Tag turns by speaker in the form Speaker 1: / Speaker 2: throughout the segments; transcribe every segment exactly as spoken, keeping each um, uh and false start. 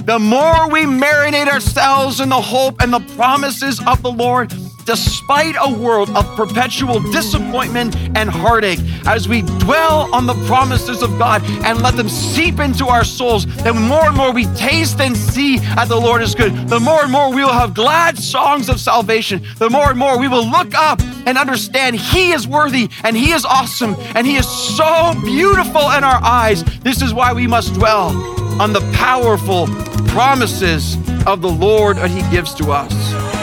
Speaker 1: The more we marinate ourselves in the hope and the promises of the Lord, despite a world of perpetual disappointment and heartache, as we dwell on the promises of God and let them seep into our souls, then more and more we taste and see that the Lord is good. The more and more we will have glad songs of salvation. The more and more we will look up and understand He is worthy and He is awesome and He is so beautiful in our eyes. This is why we must dwell on the powerful promises of the Lord that He gives to us.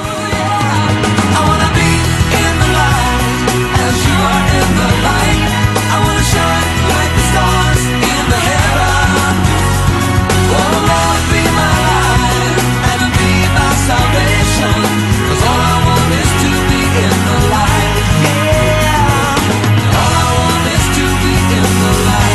Speaker 2: I wanna be in the light as you are in the light. I wanna shine like the stars in the heaven. Oh Lord, be my light and be my salvation. 'Cause all I want is to be in the light. Yeah. All I want is to be in the light.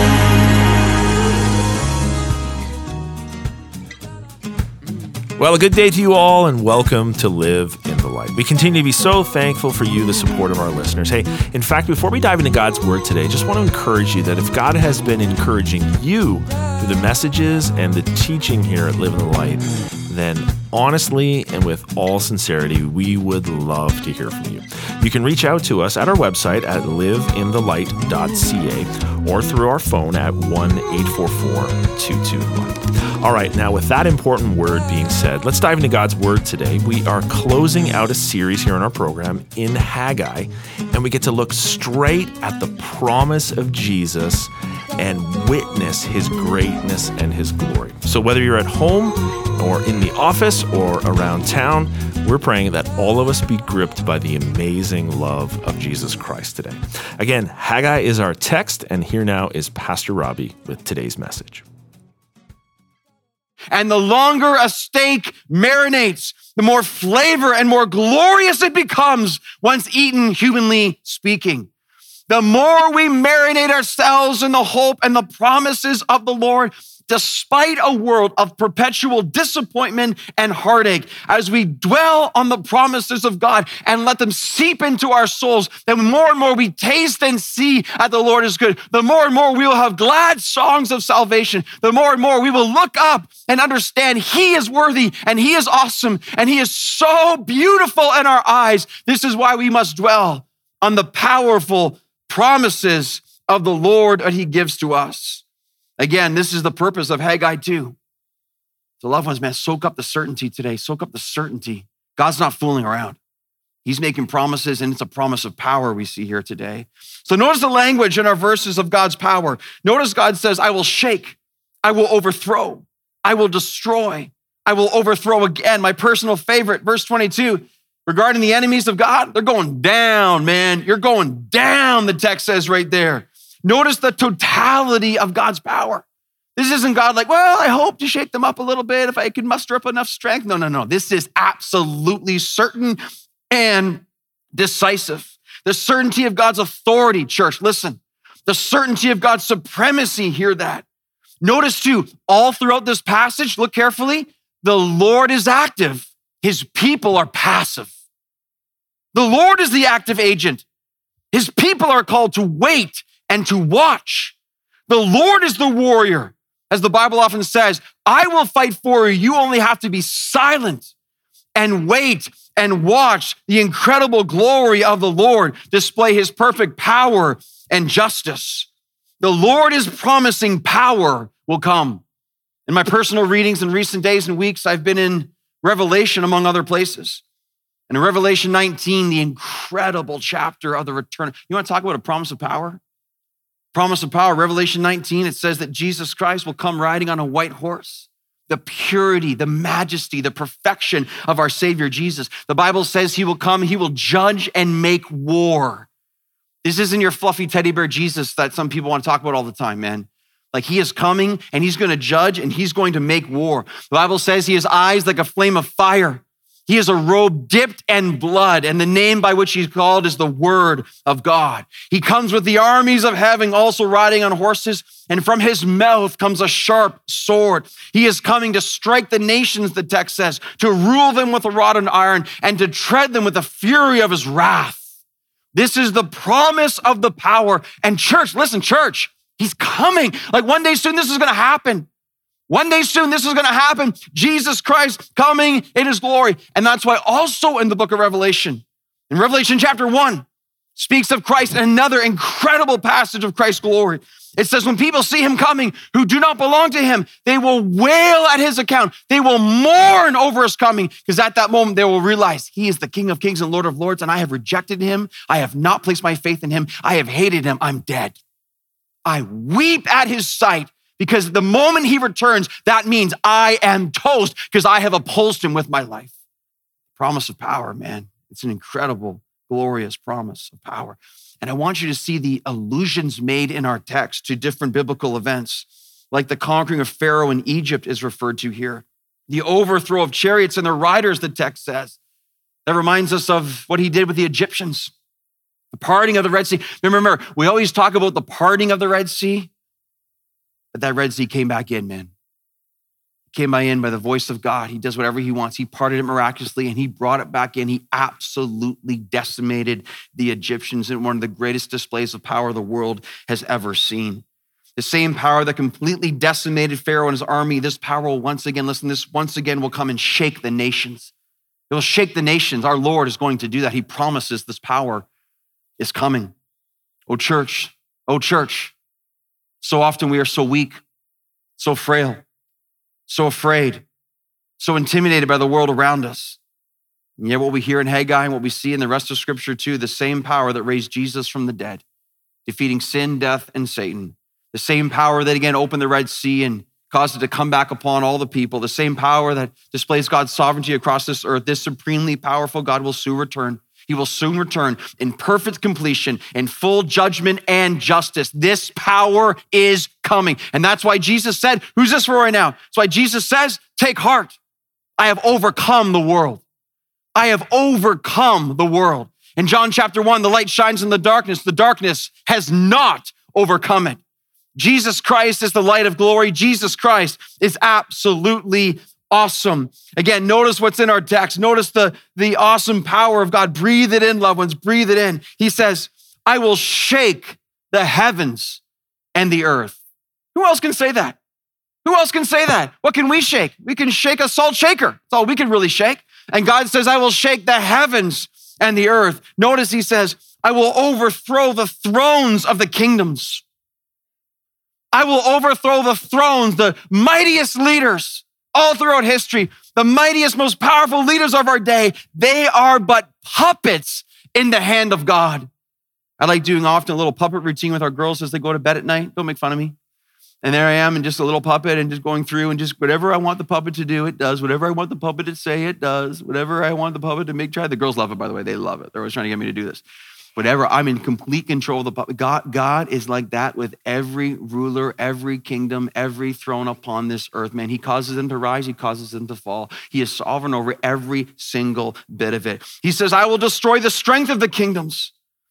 Speaker 3: Well, a good day to you all, and welcome to Live in the Light. We continue to be so thankful for you, the support of our listeners. Hey, in fact, before we dive into God's Word today, just want to encourage you that if God has been encouraging you through the messages and the teaching here at Live in the Light, then honestly and with all sincerity, we would love to hear from you. You can reach out to us at our website at live in the light dot c a or through our phone at one eight four four two two light. All right, now with that important word being said, let's dive into God's Word today. We are closing out a series here in our program in Haggai, and we get to look straight at the promise of Jesus and witness His greatness and His glory. So whether you're at home or in the office or around town, we're praying that all of us be gripped by the amazing love of Jesus Christ today. Again, Haggai is our text, and here now is Pastor Robbie with today's message.
Speaker 1: And the longer a steak marinates, the more flavor and more glorious it becomes once eaten, humanly speaking. The more we marinate ourselves in the hope and the promises of the Lord, despite a world of perpetual disappointment and heartache, as we dwell on the promises of God and let them seep into our souls, then more and more we taste and see that the Lord is good. The more and more we will have glad songs of salvation. The more and more we will look up and understand He is worthy and He is awesome and He is so beautiful in our eyes. This is why we must dwell on the powerful promises of the Lord that He gives to us. Again, this is the purpose of Haggai two. So loved ones, man, soak up the certainty today. Soak up the certainty. God's not fooling around. He's making promises, and it's a promise of power we see here today. So notice the language in our verses of God's power. Notice God says, I will shake, I will overthrow, I will destroy, I will overthrow again. My personal favorite, verse twenty-two, regarding the enemies of God, they're going down, man. You're going down, the text says right there. Notice the totality of God's power. This isn't God like, well, I hope to shake them up a little bit if I can muster up enough strength. No, no, no. This is absolutely certain and decisive. The certainty of God's authority, church, listen. The certainty of God's supremacy, hear that. Notice too, all throughout this passage, look carefully, the Lord is active. His people are passive. The Lord is the active agent. His people are called to wait and to watch. The Lord is the warrior. As the Bible often says, I will fight for you. You only have to be silent and wait and watch the incredible glory of the Lord display His perfect power and justice. The Lord is promising power will come. In my personal readings in recent days and weeks, I've been in Revelation, among other places. And in Revelation nineteen, the incredible chapter of the return. You want to talk about a promise of power? Promise of power, Revelation nineteen, it says that Jesus Christ will come riding on a white horse. The purity, the majesty, the perfection of our Savior Jesus. The Bible says He will come, He will judge and make war. This isn't your fluffy teddy bear Jesus that some people want to talk about all the time, man. Like He is coming and He's going to judge and He's going to make war. The Bible says He has eyes like a flame of fire. He has a robe dipped in blood, and the name by which He's called is the Word of God. He comes with the armies of heaven, also riding on horses, and from His mouth comes a sharp sword. He is coming to strike the nations, the text says, to rule them with a rod of iron, and to tread them with the fury of His wrath. This is the promise of the power. And church, listen, church, He's coming. Like one day soon, this is going to happen. One day soon, this is going to happen. Jesus Christ coming in his glory. And that's why also in the book of Revelation, in Revelation chapter one, speaks of Christ in another incredible passage of Christ's glory. It says, when people see him coming who do not belong to him, they will wail at his account. They will mourn over his coming, because at that moment they will realize he is the King of kings and Lord of lords, and I have rejected him. I have not placed my faith in him. I have hated him. I'm dead. I weep at his sight, because the moment he returns, that means I am toast, because I have opposed him with my life. Promise of power, man. It's an incredible, glorious promise of power. And I want you to see the allusions made in our text to different biblical events, like the conquering of Pharaoh in Egypt is referred to here. The overthrow of chariots and their riders, the text says. That reminds us of what he did with the Egyptians. The parting of the Red Sea. Remember, we always talk about the parting of the Red Sea, but that Red Sea came back in, man. Came by in by the voice of God. He does whatever he wants. He parted it miraculously and he brought it back in. He absolutely decimated the Egyptians in one of the greatest displays of power the world has ever seen. The same power that completely decimated Pharaoh and his army, this power will once again, listen, this once again will come and shake the nations. It will shake the nations. Our Lord is going to do that. He promises this power is coming. Oh, church, oh, church. So often we are so weak, so frail, so afraid, so intimidated by the world around us. And yet what we hear in Haggai and what we see in the rest of Scripture too, the same power that raised Jesus from the dead, defeating sin, death, and Satan, the same power that again opened the Red Sea and caused it to come back upon all the people, the same power that displays God's sovereignty across this earth, this supremely powerful God will soon return. He will soon return in perfect completion, in full judgment and justice. This power is coming. And that's why Jesus said, who's this for right now? That's why Jesus says, take heart. I have overcome the world. I have overcome the world. In John chapter one, the light shines in the darkness. The darkness has not overcome it. Jesus Christ is the light of glory. Jesus Christ is absolutely awesome. Again, notice what's in our text. Notice the, the awesome power of God. Breathe it in, loved ones. Breathe it in. He says, I will shake the heavens and the earth. Who else can say that? Who else can say that? What can we shake? We can shake a salt shaker. That's all we can really shake. And God says, I will shake the heavens and the earth. Notice he says, I will overthrow the thrones of the kingdoms. I will overthrow the thrones, the mightiest leaders all throughout history, the mightiest, most powerful leaders of our day. They are but puppets in the hand of God. I like doing often a little puppet routine with our girls as they go to bed at night. Don't make fun of me. And there I am, and just a little puppet, and just going through, and just whatever I want the puppet to do, it does. Whatever I want the puppet to say, it does. Whatever I want the puppet to make try. The girls love it, by the way. They love it. They're always trying to get me to do this. Whatever, I'm in complete control of the puppet. God, God is like that with every ruler, every kingdom, every throne upon this earth, man. He causes them to rise. He causes them to fall. He is sovereign over every single bit of it. He says, I will destroy the strength of the kingdoms.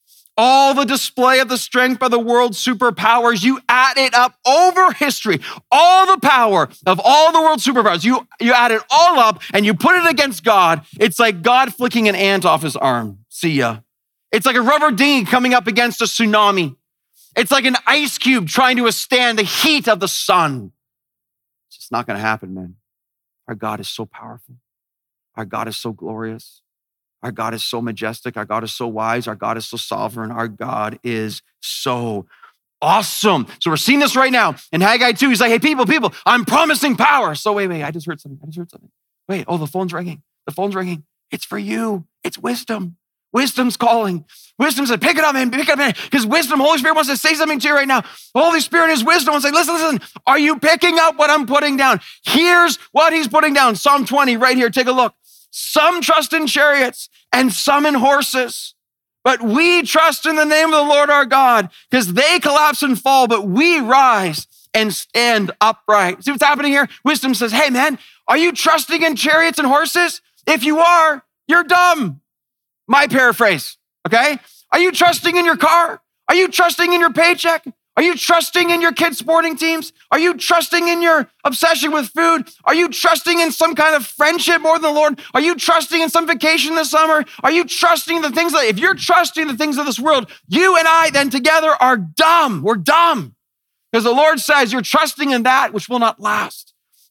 Speaker 1: All the display of the strength by the world's superpowers, you add it up over history. All the power of all the world's superpowers, you, you add it all up and you put it against God. It's like God flicking an ant off his arm. See ya. It's like a rubber dinghy coming up against a tsunami. It's like an ice cube trying to withstand the heat of the sun. It's just not going to happen, man. Our God is so powerful. Our God is so glorious. Our God is so majestic. Our God is so wise. Our God is so sovereign. Our God is so awesome. So we're seeing this right now. In Haggai two, he's like, hey, people, people, I'm promising power. So wait, wait, I just heard something. I just heard something. Wait, oh, the phone's ringing. The phone's ringing. It's for you. It's wisdom. Wisdom's calling. Wisdom said, pick it up, man, pick it up, man. Because wisdom, Holy Spirit wants to say something to you right now. Holy Spirit is wisdom. It's like, listen, listen, are you picking up what I'm putting down? Here's what he's putting down. Psalm twenty right here, take a look. Some trust in chariots and some in horses, but we trust in the name of the Lord our God, because they collapse and fall, but we rise and stand upright. See what's happening here? Wisdom says, hey man, are you trusting in chariots and horses? If you are, you're dumb. My paraphrase, okay? Are you trusting in your car? Are you trusting in your paycheck? Are you trusting in your kids' sporting teams? Are you trusting in your obsession with food? Are you trusting in some kind of friendship more than the Lord? Are you trusting in some vacation this summer? Are you trusting the things that, if you're trusting the things of this world, you and I then together are dumb. We're dumb. Because the Lord says you're trusting in that which will not last.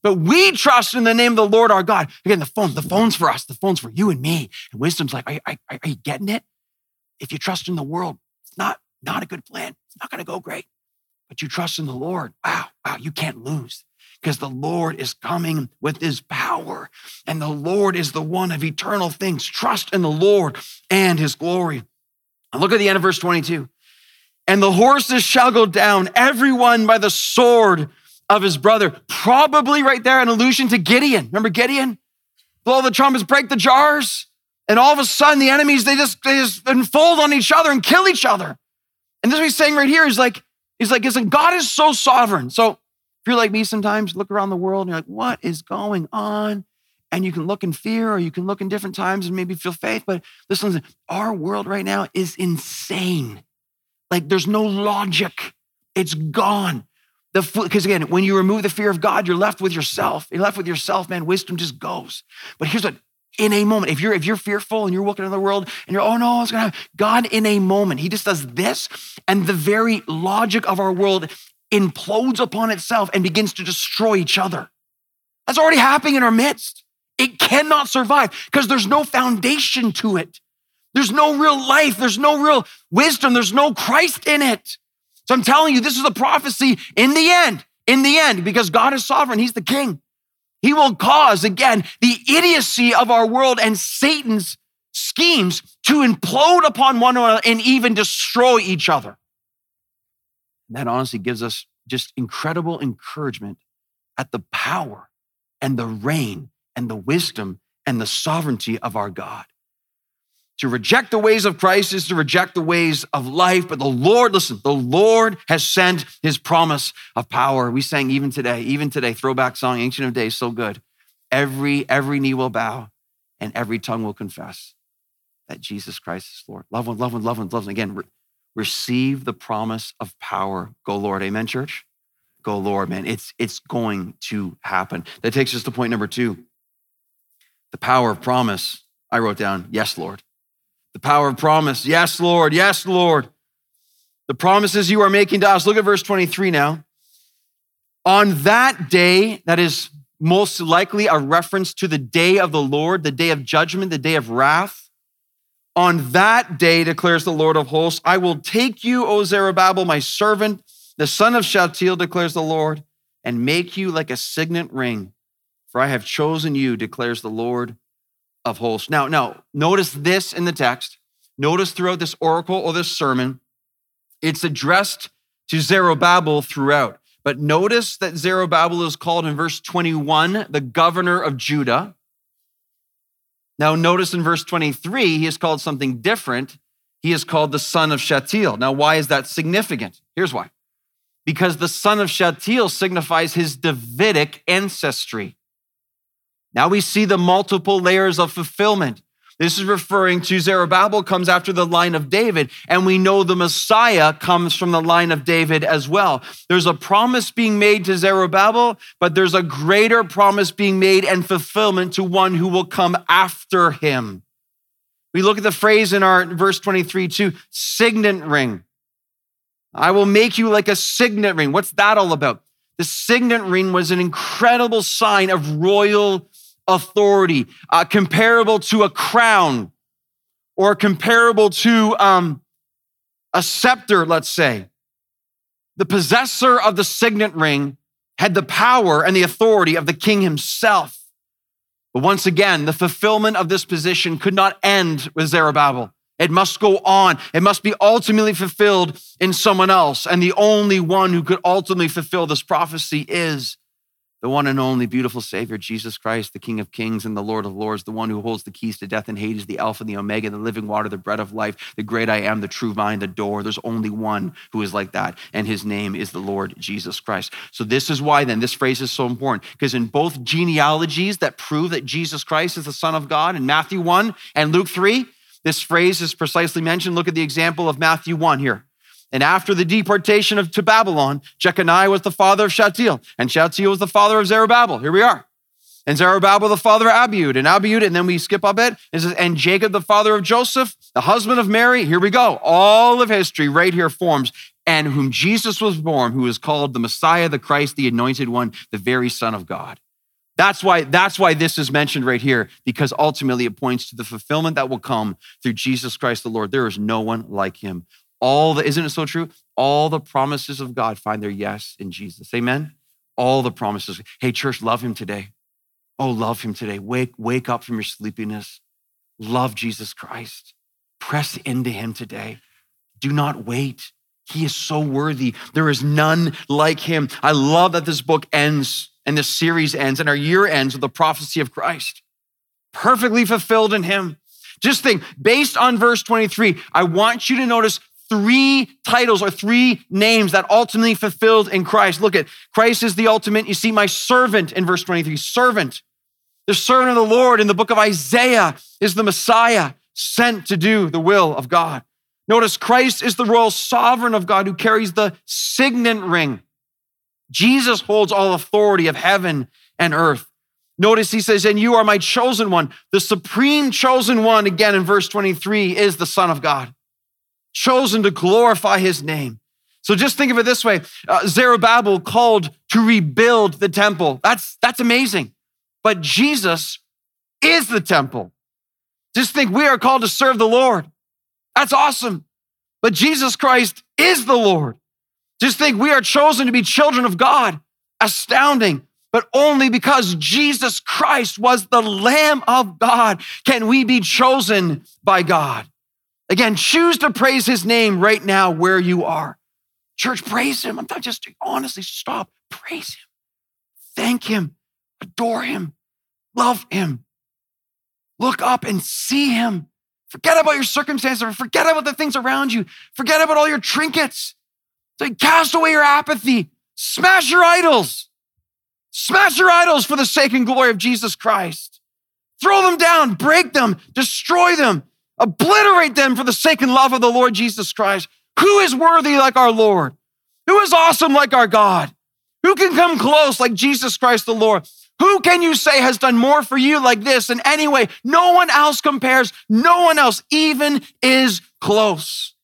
Speaker 1: But we trust in the name of the Lord our God. Again, the phone, the phone's for us. The phone's for you and me. And wisdom's like, are, are, are you getting it? If you trust in the world, it's not, not a good plan. It's not going to go great. But you trust in the Lord. Wow, wow, you can't lose. Because the Lord is coming with his power. And the Lord is the one of eternal things. Trust in the Lord and his glory. And look at the end of verse twenty-two. And the horses shall go down, everyone by the sword of his brother. Probably right there an allusion to Gideon. Remember Gideon? Blow the trumpets, break the jars. And all of a sudden the enemies, they just, they just unfold on each other and kill each other. And this is what he's saying right here. He's like, he's like, he's like, God is so sovereign. So if you're like me sometimes, look around the world and you're like, what is going on? And you can look in fear or you can look in different times and maybe feel faith. But listen, our world right now is insane. Like there's no logic. It's gone. Because again, when you remove the fear of God, you're left with yourself. You're left with yourself, man. Wisdom just goes. But here's what, in a moment, if you're if you're fearful and you're looking at the world and you're, oh no, it's gonna happen. God in a moment, he just does this, and the very logic of our world implodes upon itself and begins to destroy each other. That's already happening in our midst. It cannot survive because there's no foundation to it. There's no real life. There's no real wisdom. There's no Christ in it. So I'm telling you, this is a prophecy in the end, in the end, because God is sovereign. He's the king. He will cause, again, the idiocy of our world and Satan's schemes to implode upon one another and even destroy each other. That honestly gives us just incredible encouragement at the power and the reign and the wisdom and the sovereignty of our God. To reject the ways of Christ is to reject the ways of life, but the Lord, listen, the Lord has sent his promise of power. We sang even today, even today, throwback song, Ancient of Days, so good. Every, every knee will bow and every tongue will confess that Jesus Christ is Lord. Love one, love one, love one, love one. Again, receive the promise of power. Go Lord. Amen, church? Go Lord, man. It's, it's going to happen. That takes us to point number two. The power of promise. I wrote down, yes, Lord. The power of promise. Yes, Lord. Yes, Lord. The promises you are making to us. Look at verse twenty-three now. On that day, that is most likely a reference to the day of the Lord, the day of judgment, the day of wrath. On that day, declares the Lord of hosts, I will take you, O Zerubbabel, my servant, the son of Shealtiel, declares the Lord, and make you like a signet ring. For I have chosen you, declares the Lord of hosts. Now, now, notice this in the text. Notice throughout this oracle or this sermon, it's addressed to Zerubbabel throughout. But notice that Zerubbabel is called in verse twenty-one, the governor of Judah. Now, notice in verse twenty-three, he is called something different. He is called the son of Shealtiel. Now, why is that significant? Here's why. Because the son of Shealtiel signifies his Davidic ancestry. Now we see the multiple layers of fulfillment. This is referring to Zerubbabel comes after the line of David, and we know the Messiah comes from the line of David as well. There's a promise being made to Zerubbabel, but there's a greater promise being made and fulfillment to one who will come after him. We look at the phrase in our verse twenty-three too, signet ring. I will make you like a signet ring. What's that all about? The signet ring was an incredible sign of royal authority, uh, comparable to a crown or comparable to um, a scepter, let's say. The possessor of the signet ring had the power and the authority of the king himself. But once again, the fulfillment of this position could not end with Zerubbabel. It must go on. It must be ultimately fulfilled in someone else. And the only one who could ultimately fulfill this prophecy is the one and only beautiful Savior, Jesus Christ, the King of Kings and the Lord of Lords, the one who holds the keys to death and Hades, the Alpha and the Omega, the living water, the bread of life, the great I am, the true vine, the door. There's only one who is like that, and his name is the Lord Jesus Christ. So this is why then this phrase is so important, because in both genealogies that prove that Jesus Christ is the Son of God, in Matthew one and Luke three, this phrase is precisely mentioned. Look at the example of Matthew one here. And after the deportation of to Babylon, Jeconiah was the father of Shealtiel, and Shealtiel was the father of Zerubbabel. Here we are. And Zerubbabel, the father of Abiud, and Abiud, and then we skip a bit. It says, and Jacob, the father of Joseph, the husband of Mary. Here we go. All of history right here forms, and whom Jesus was born, who is called the Messiah, the Christ, the anointed one, the very Son of God. That's why, that's why this is mentioned right here, because ultimately it points to the fulfillment that will come through Jesus Christ the Lord. There is no one like him. All the, isn't it so true? All the promises of God find their yes in Jesus. Amen? All the promises. Hey, church, love him today. Oh, love him today. Wake, wake up from your sleepiness. Love Jesus Christ. Press into him today. Do not wait. He is so worthy. There is none like him. I love that this book ends and this series ends and our year ends with the prophecy of Christ. Perfectly fulfilled in him. Just think, based on verse twenty-three, I want you to notice three titles or three names that ultimately fulfilled in Christ. Look at Christ is the ultimate. You see my servant in verse twenty-three, servant. The servant of the Lord in the book of Isaiah is the Messiah sent to do the will of God. Notice Christ is the royal sovereign of God who carries the signet ring. Jesus holds all authority of heaven and earth. Notice he says, and you are my chosen one. The supreme chosen one, again in verse twenty-three, is the Son of God, chosen to glorify his name. So just think of it this way. Uh, Zerubbabel called to rebuild the temple. That's, that's amazing. But Jesus is the temple. Just think we are called to serve the Lord. That's awesome. But Jesus Christ is the Lord. Just think we are chosen to be children of God. Astounding. But only because Jesus Christ was the Lamb of God can we be chosen by God. Again, choose to praise his name right now where you are. Church, praise him. I'm not just, honestly, stop. Praise him. Thank him. Adore him. Love him. Look up and see him. Forget about your circumstances. Forget about the things around you. Forget about all your trinkets. So cast away your apathy. Smash your idols. Smash your idols for the sake and glory of Jesus Christ. Throw them down, break them, destroy them, obliterate them for the sake and love of the Lord Jesus Christ. Who is worthy like our Lord? Who is awesome like our God? Who can come close like Jesus Christ the Lord? Who can you say has done more for you like this in any way? No one else compares. No one else even is close.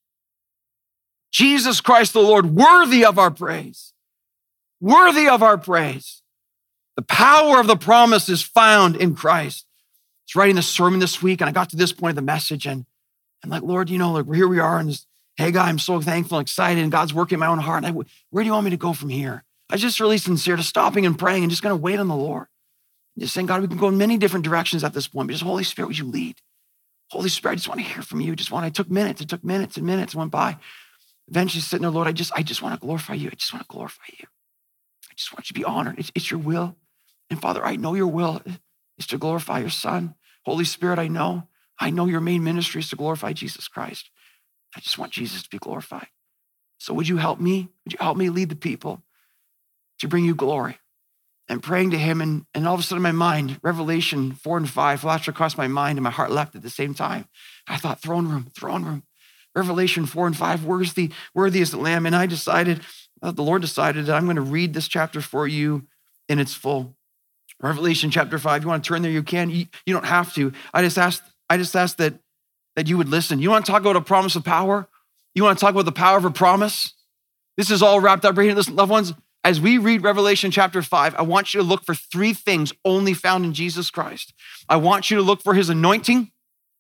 Speaker 1: Jesus Christ the Lord, worthy of our praise. Worthy of our praise. The power of the promise is found in Christ. I was writing the sermon this week and I got to this point of the message and I'm like, Lord, you know, like here we are in this, hey God, I'm so thankful and excited and God's working in my own heart. And I, where do you want me to go from here? I was just really sincere to stopping and praying and just going to wait on the Lord. Just saying, God, we can go in many different directions at this point, but just Holy Spirit, would you lead? Holy Spirit, I just want to hear from you. Just want, I took minutes, it took minutes and minutes went by. Eventually sitting there, Lord, I just, I just want to glorify you. I just want to glorify you. I just want you to be honored. It's, it's your will. And Father, I know your will is to glorify your Son. Holy Spirit, I know, I know your main ministry is to glorify Jesus Christ. I just want Jesus to be glorified. So would you help me? Would you help me lead the people to bring you glory? And praying to him, and, and all of a sudden my mind, Revelation four and five flashed across my mind and my heart leapt at the same time. I thought, throne room, throne room. Revelation four and five, where's the, worthy is the Lamb? And I decided, uh, the Lord decided that I'm going to read this chapter for you in its full. Revelation chapter five, you want to turn there, you can. You, you don't have to. I just asked, I just asked that, that you would listen. You want to talk about a promise of power? You want to talk about the power of a promise? This is all wrapped up right here. Listen, loved ones, as we read Revelation chapter five, I want you to look for three things only found in Jesus Christ. I want you to look for his anointing.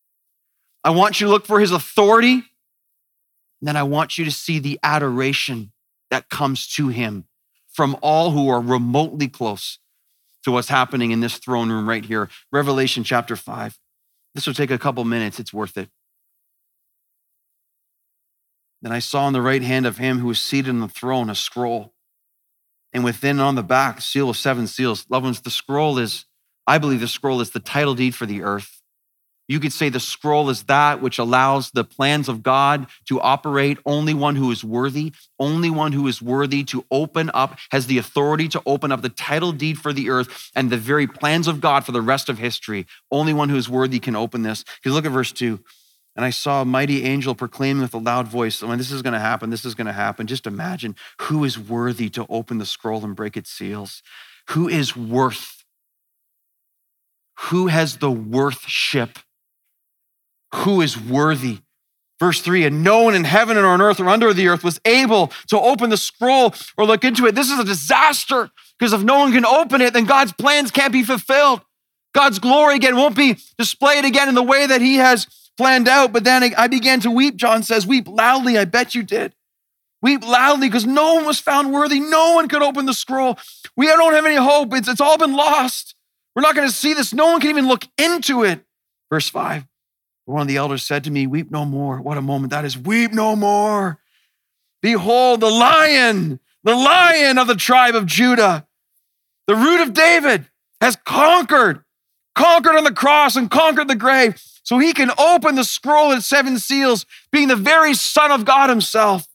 Speaker 1: I want you to look for his authority. And then I want you to see the adoration that comes to him from all who are remotely close to what's happening in this throne room right here. Revelation chapter five. This will take a couple minutes. It's worth it. Then I saw on the right hand of him who was seated on the throne a scroll. And within on the back, a seal of seven seals. Loved ones, the scroll is, I believe the scroll is the title deed for the earth. You could say the scroll is that which allows the plans of God to operate. Only one who is worthy, only one who is worthy to open up, has the authority to open up the title deed for the earth and the very plans of God for the rest of history. Only one who is worthy can open this. Because look at verse two. And I saw a mighty angel proclaiming with a loud voice, when this is going to happen, this is going to happen. Just imagine who is worthy to open the scroll and break its seals. Who is worth? Who has the worthship? Who is worthy? Verse three, and no one in heaven or on earth or under the earth was able to open the scroll or look into it. This is a disaster because if no one can open it, then God's plans can't be fulfilled. God's glory again won't be displayed again in the way that he has planned out. But then I began to weep, John says, weep loudly. I bet you did. Weep loudly because no one was found worthy. No one could open the scroll. We don't have any hope. It's, it's all been lost. We're not going to see this. No one can even look into it. Verse five. One of the elders said to me, weep no more. What a moment that is. Weep no more. Behold, the lion, the lion of the tribe of Judah, the root of David, has conquered, conquered on the cross and conquered the grave, so he can open the scroll and seven seals, being the very Son of God himself.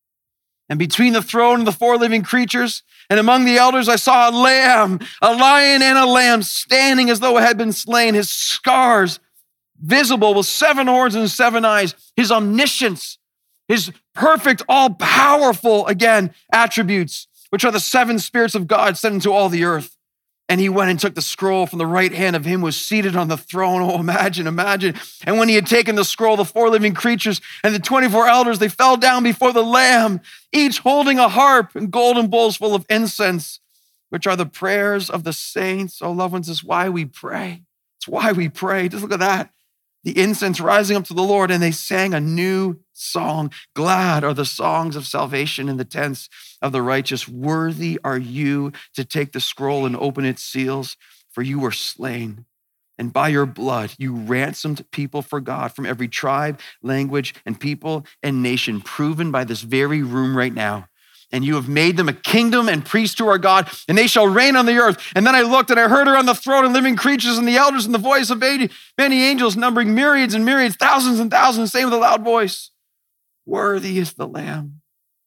Speaker 1: And between the throne and the four living creatures, and among the elders, I saw a lamb, a lion and a lamb, standing as though it had been slain. His scars visible with seven horns and seven eyes, his omniscience, his perfect, all-powerful, again, attributes, which are the seven spirits of God sent into all the earth. And he went and took the scroll from the right hand of him who was seated on the throne. Oh, imagine, imagine. And when he had taken the scroll, the four living creatures and the twenty-four elders, they fell down before the Lamb, each holding a harp and golden bowls full of incense, which are the prayers of the saints. Oh, loved ones, this is why we pray. It's why we pray. Just look at that. The incense rising up to the Lord, and they sang a new song. Glad are the songs of salvation in the tents of the righteous. Worthy are you to take the scroll and open its seals, for you were slain. And by your blood, you ransomed people for God from every tribe, language, and people and nation, proven by this very room right now. And you have made them a kingdom and priests to our God, and they shall reign on the earth. And then I looked and I heard her on the throne and living creatures and the elders and the voice of eighty, many angels numbering myriads and myriads, thousands and thousands, saying with a loud voice, worthy is the Lamb.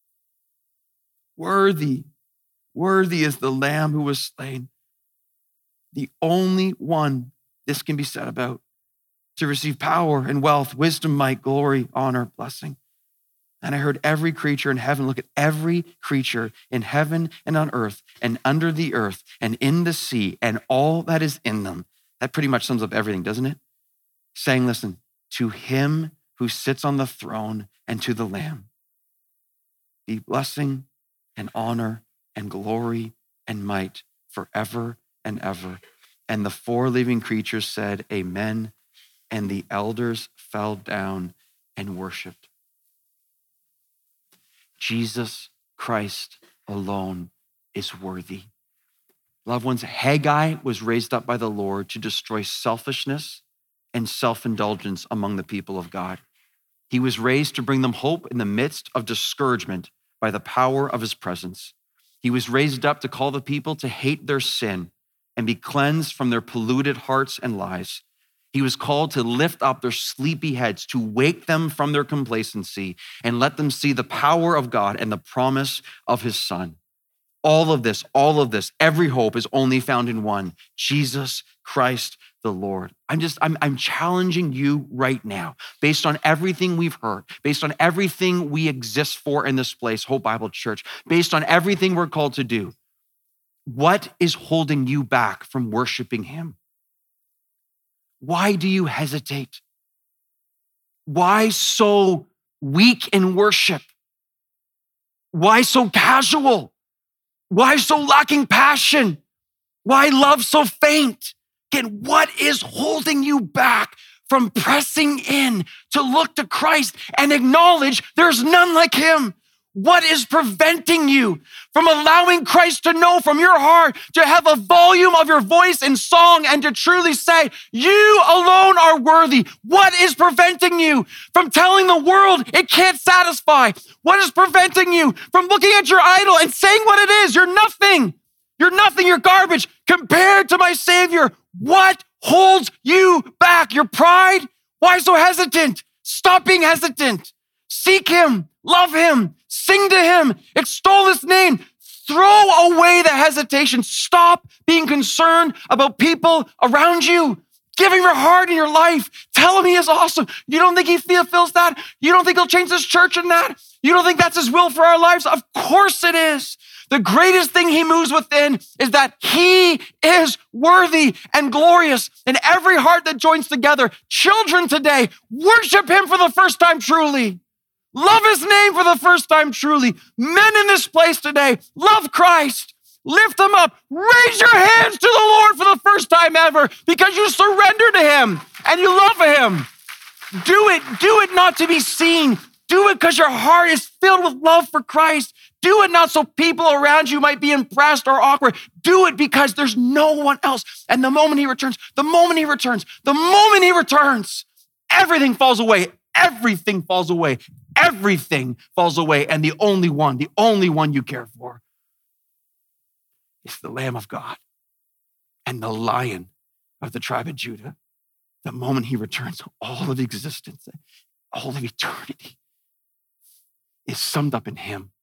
Speaker 1: Worthy, worthy is the Lamb who was slain. The only one this can be said about, to receive power and wealth, wisdom, might, glory, honor, blessing. And I heard every creature in heaven, look at every creature in heaven and on earth and under the earth and in the sea and all that is in them. That pretty much sums up everything, doesn't it? Saying, listen, to him who sits on the throne and to the Lamb be blessing and honor and glory and might forever and ever. And the four living creatures said, amen. And the elders fell down and worshiped. Jesus Christ alone is worthy. Loved ones, Haggai was raised up by the Lord to destroy selfishness and self-indulgence among the people of God. He was raised to bring them hope in the midst of discouragement by the power of his presence. He was raised up to call the people to hate their sin and be cleansed from their polluted hearts and lies. He was called to lift up their sleepy heads, to wake them from their complacency and let them see the power of God and the promise of his Son. All of this, all of this, every hope is only found in one, Jesus Christ the Lord. I'm just, I'm, I'm challenging you right now, based on everything we've heard, based on everything we exist for in this place, Hope Bible Church, based on everything we're called to do. What is holding you back from worshiping him? Why do you hesitate? Why so weak in worship? Why so casual? Why so lacking passion? Why love so faint? Again, what is holding you back from pressing in to look to Christ and acknowledge there's none like him? What is preventing you from allowing Christ to know from your heart, to have a volume of your voice in song and to truly say, you alone are worthy? What is preventing you from telling the world it can't satisfy? What is preventing you from looking at your idol and saying what it is? You're nothing. You're nothing. You're garbage compared to my Savior. What holds you back? Your pride? Why so hesitant? Stop being hesitant. Seek him. Love him. Sing to him. Extol his name. Throw away the hesitation. Stop being concerned about people around you. Give him your heart and your life. Tell him he is awesome. You don't think he feels that? You don't think he'll change this church in that? You don't think that's his will for our lives? Of course it is. The greatest thing he moves within is that he is worthy and glorious. And every heart that joins together, children today, worship him for the first time truly. Love his name for the first time truly. Men in this place today, love Christ. Lift them up. Raise your hands to the Lord for the first time ever because you surrender to him and you love him. Do it. Do it not to be seen. Do it because your heart is filled with love for Christ. Do it not so people around you might be impressed or awkward. Do it because there's no one else. And the moment he returns, the moment he returns, the moment he returns, everything falls away. Everything falls away. Everything falls away. And the only one, the only one you care for is the Lamb of God and the Lion of the tribe of Judah. The moment he returns, all of existence, all of eternity is summed up in him.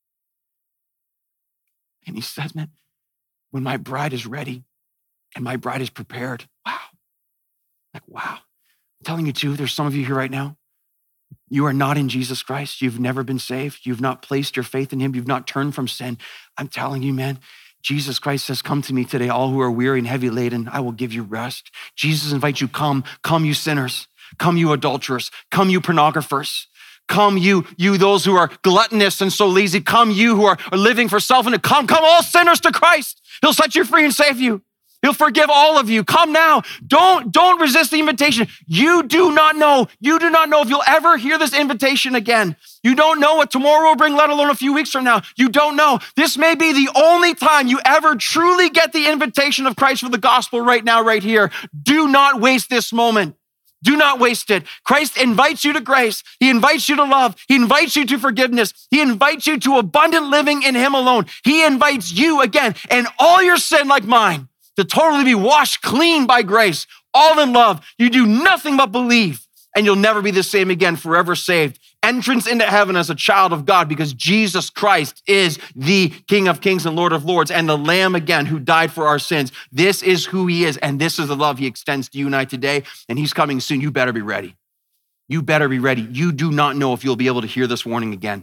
Speaker 1: And he says, man, when my bride is ready and my bride is prepared, wow. Like, wow. I'm telling you too, there's some of you here right now. You are not in Jesus Christ. You've never been saved. You've not placed your faith in him. You've not turned from sin. I'm telling you, man, Jesus Christ says, come to me today, all who are weary and heavy laden, I will give you rest. Jesus invites you, come, come you sinners, come you adulterers, come you pornographers, come you, you those who are gluttonous and so lazy, come you who are, are living for self and come, come all sinners to Christ. He'll set you free and save you. He'll forgive all of you. Come now. Don't, don't resist the invitation. You do not know. You do not know if you'll ever hear this invitation again. You don't know what tomorrow will bring, let alone a few weeks from now. You don't know. This may be the only time you ever truly get the invitation of Christ for the gospel right now, right here. Do not waste this moment. Do not waste it. Christ invites you to grace. He invites you to love. He invites you to forgiveness. He invites you to abundant living in him alone. He invites you again and all your sin like mine to totally be washed clean by grace, all in love. You do nothing but believe, and you'll never be the same again, forever saved. Entrance into heaven as a child of God because Jesus Christ is the King of Kings and Lord of Lords and the Lamb again who died for our sins. This is who he is, and this is the love he extends to you and I today, and he's coming soon. You better be ready. You better be ready. You do not know if you'll be able to hear this warning again.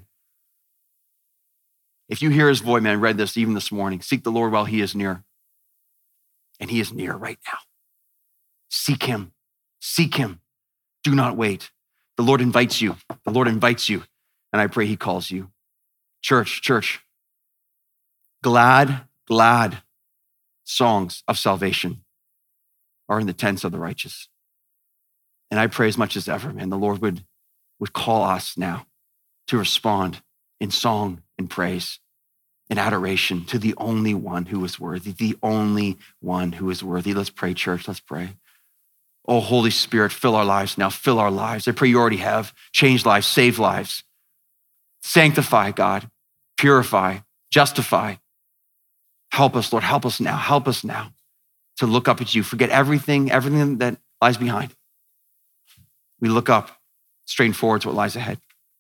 Speaker 1: If you hear his voice, man, read this even this morning. Seek the Lord while he is near. And he is near right now. Seek him. Seek him. Do not wait. The Lord invites you. The Lord invites you. And I pray he calls you. Church, church. Glad, glad songs of salvation are in the tents of the righteous. And I pray as much as ever, man, the Lord would, would call us now to respond in song and praise, in adoration to the only one who is worthy, the only one who is worthy. Let's pray, church. Let's pray. Oh, Holy Spirit, fill our lives now. Fill our lives. I pray you already have. Change lives, save lives. Sanctify, God. Purify, justify. Help us, Lord. Help us now. Help us now to look up at you. Forget everything, everything that lies behind. We look up, straight forward to what lies ahead.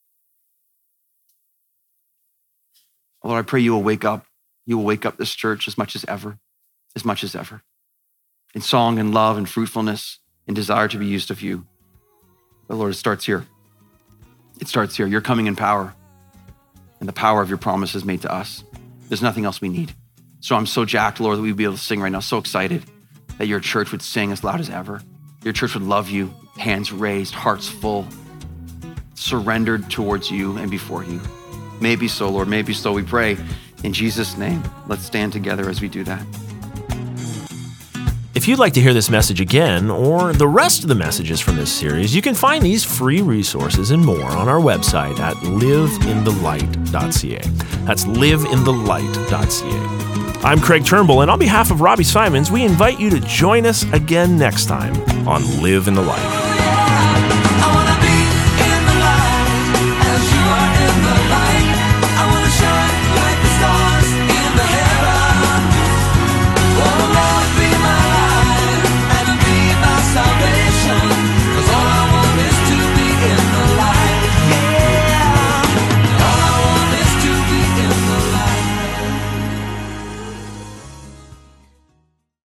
Speaker 1: Lord, I pray you will wake up. You will wake up this church as much as ever, as much as ever, in song and love and fruitfulness and desire to be used of you. But Lord, it starts here. It starts here. You're coming in power, and the power of your promises made to us. There's nothing else we need. So I'm so jacked, Lord, that we'd be able to sing right now. So excited that your church would sing as loud as ever. Your church would love you, hands raised, hearts full, surrendered towards you and before you. Maybe so, Lord, maybe so. We pray in Jesus' name. Let's stand together as we do that.
Speaker 3: If you'd like to hear this message again or the rest of the messages from this series, you can find these free resources and more on our website at live in the light dot c a. That's live in the light dot c a. I'm Craig Turnbull, and on behalf of Robbie Simons, we invite you to join us again next time on Live in the Light.